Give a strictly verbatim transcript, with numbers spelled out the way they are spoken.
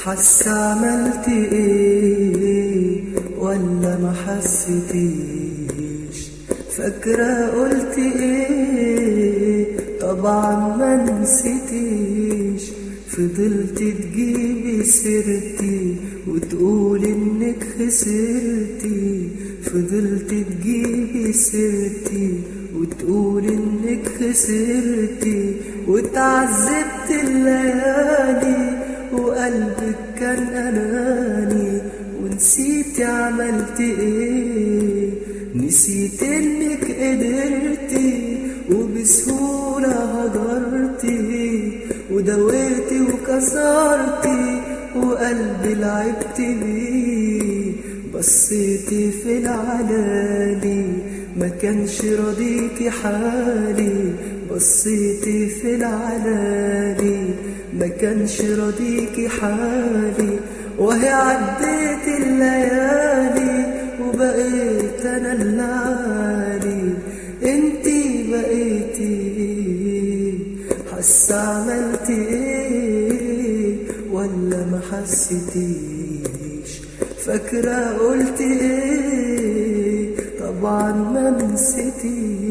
حاسة عملت ايه ولا ما حسيتيش؟ فاكرة قلت ايه؟ طبعا ما نسيتيش. فضلت تجيبي سيرتي وتقول انك خسرتي. فضلت تجيبي سيرتي وتقول انك خسرتي. وتعذبت الليالي وقلبك كان اناني. ونسيتي عملت ايه؟ نسيت انك قدرتي وبسهولة هجرتي ودويتي وكسرتي وقلبي لعبت بيه. بصيتي في العلالي ما كانش راضيكي حالي. بصيتي في العلالي ما كانش راضيكي حالي. وهي عديت الليالي وبقيت انا اللي عالي. انتي بقيتي حاسة عملت ايه ولا ما حسيتيش؟ فاكرة قلت ايه؟ طبعا ما نسيتيش.